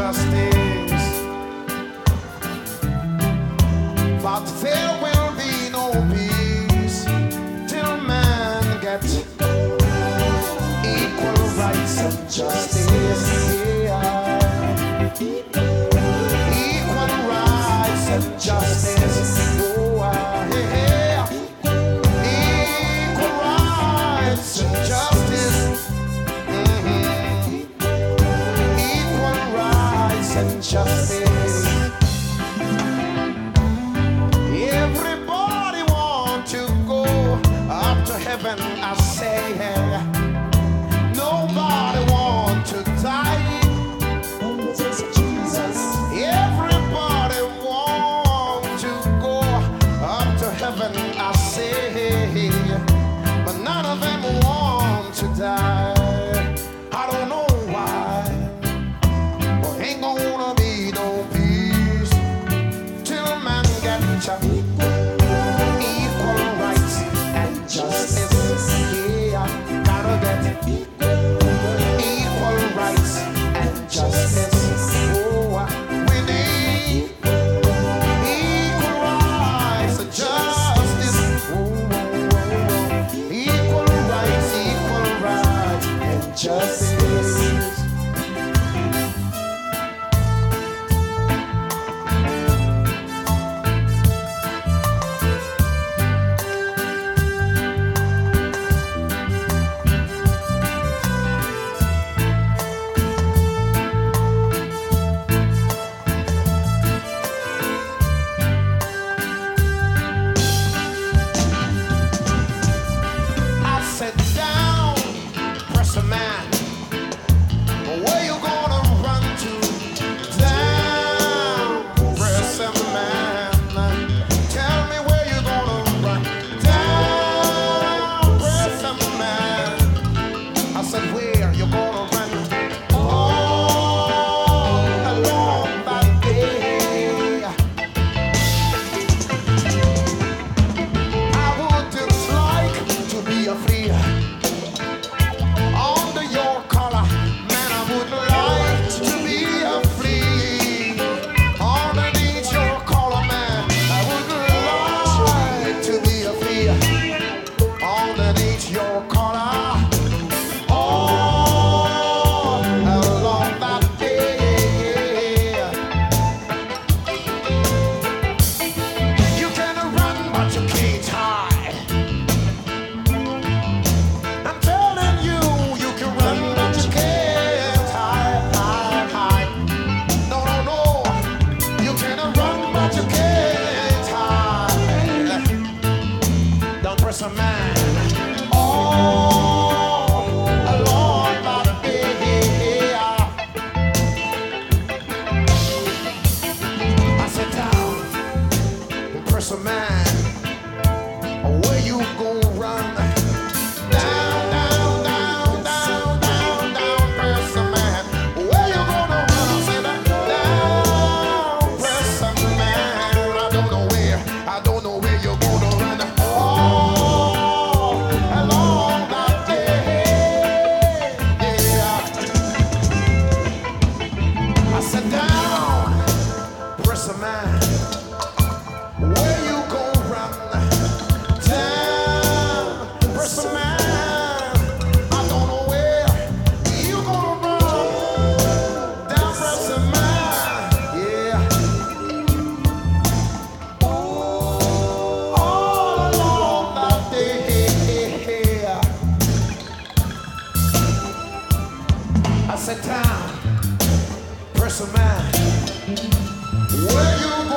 justice, but there will be no peace till man gets equal rights and justice. Yeah. Equal rights and justice. Oh, yeah. Equal rights and justice. Equal rights and justice. Everybody want to go up to heaven, I say. Nobody want to die. Everybody want to go up to heaven, I say, but none of them want to die. I don't know why, but ain't gonna be no peace till man get equal rights and justice. Yeah, gotta get equal rights and justice. Oh, we need equal rights and justice. Oh, equal rights and justice. Sit down, press a man. Where you gonna run to? Down, press a man. Tell me where you gonna run. Down, press a man. I said, where you gonna run? All along that day. I would just like to be a free. Under your collar, man, I would like to be a flea. Underneath your collar, man, I would like to be a flea. Underneath your collar, all along that day. You can run, but you can't hide. I'm telling you, you can run, but you can't hide. No, no, no. You can run, but you can't hide. Don't press a man. All along my way. I sit down, press a man. Where you gon' run? Down, down, down, down, down, down, press a man. Where you gonna run? I said down, press a man. I don't know where you're gonna run. All along that day, yeah. I said down, press a man. Where you gon' run? Down, press a man. I don't know where you gonna run. Down, press a man. Yeah. All along that day. I said down, press a man. Where you